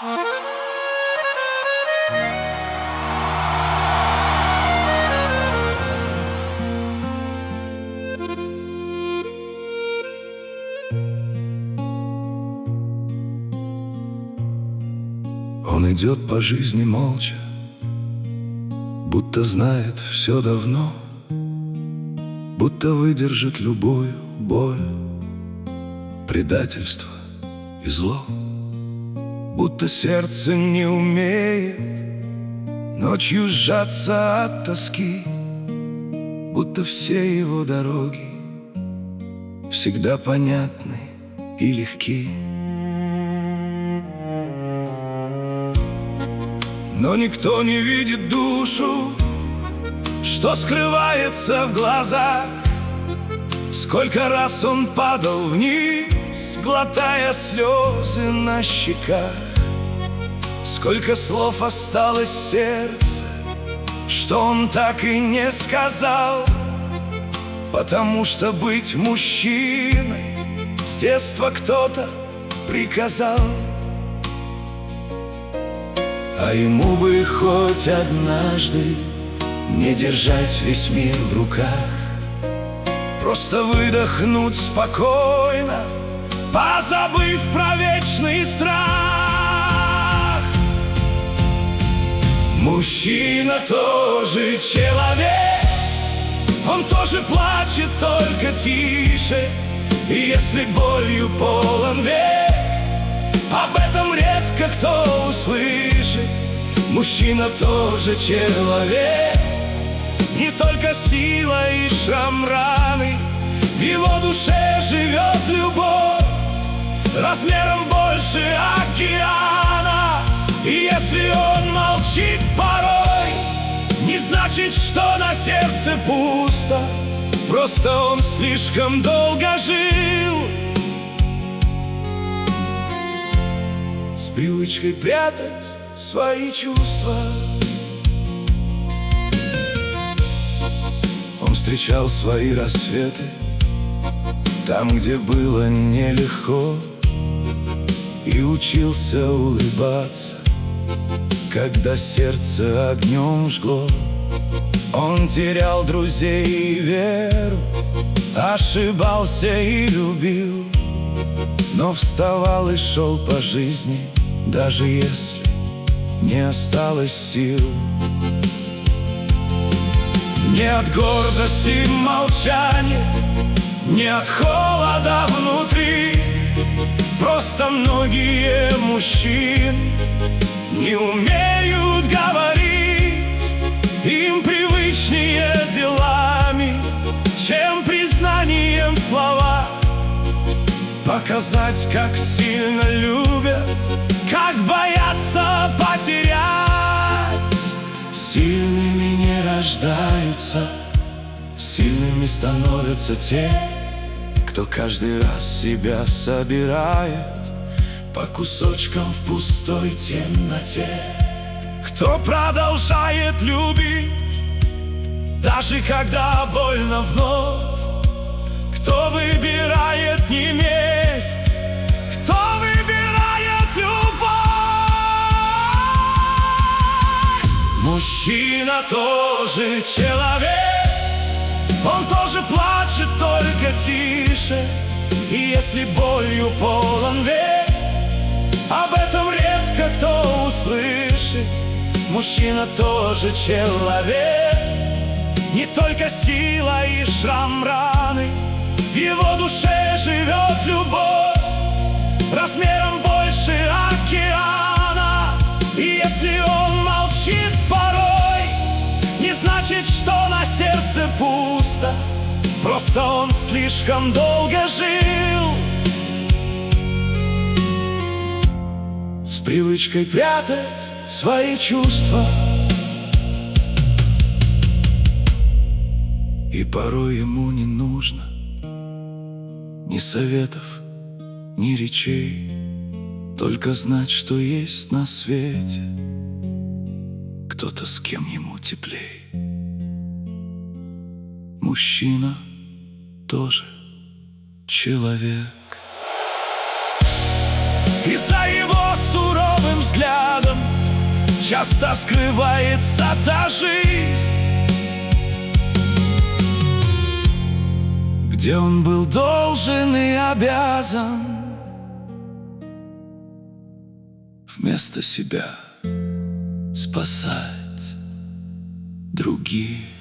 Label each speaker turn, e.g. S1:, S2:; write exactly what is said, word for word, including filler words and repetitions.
S1: Он идет по жизни молча, будто знает все давно, будто выдержит любую боль, предательство и зло. Будто сердце не умеет ночью сжаться от тоски, будто все его дороги всегда понятны и легки. Но никто не видит душу, что скрывается в глазах. Сколько раз он падал вниз, глотая слезы на щеках. Сколько слов осталось в сердце, что он так и не сказал. Потому что быть мужчиной с детства кто-то приказал. А ему бы хоть однажды не держать весь мир в руках, просто выдохнуть спокойно, позабыв про вечный страх. Мужчина тоже человек, он тоже плачет, только тише. И если болью полон век, об этом редко кто услышит. Мужчина тоже человек, не только сила и шрам раны. В его душе живет любовь размером больше океана. И если он молчит порой, не значит, что на сердце пусто. Просто он слишком долго жил с привычкой прятать свои чувства. Он встречал свои рассветы там, где было нелегко, и учился улыбаться, когда сердце огнем жгло. Он терял друзей и веру, ошибался и любил, но вставал и шел по жизни, даже если не осталось сил. Не от гордости молчания, не от холода внутри. Просто многие мужчины не умеют говорить. Им привычнее делами, чем признанием слова. Показать, как сильно любят, как боятся потерять. Сильными не рождаются, сильными становятся те, кто каждый раз себя собирает по кусочкам в пустой темноте. Кто продолжает любить, даже когда больно вновь. Кто выбирает не месть, кто выбирает любовь. Мужчина тоже человек, он тоже плачет, только тише. И если болью полон век, об этом редко кто услышит. Мужчина тоже человек, не только сила и шрам раны. В его душе живет любовь размером больше океана. И если он молчит порой, не значит, что на сердце пусто. Просто он слишком долго жил с привычкой прятать свои чувства. И порой ему не нужно ни советов, ни речей, только знать, что есть на свете кто-то, с кем ему теплей. Мужчина тоже человек. И за его суровым взглядом часто скрывается та жизнь, где он был должен и обязан вместо себя спасать других.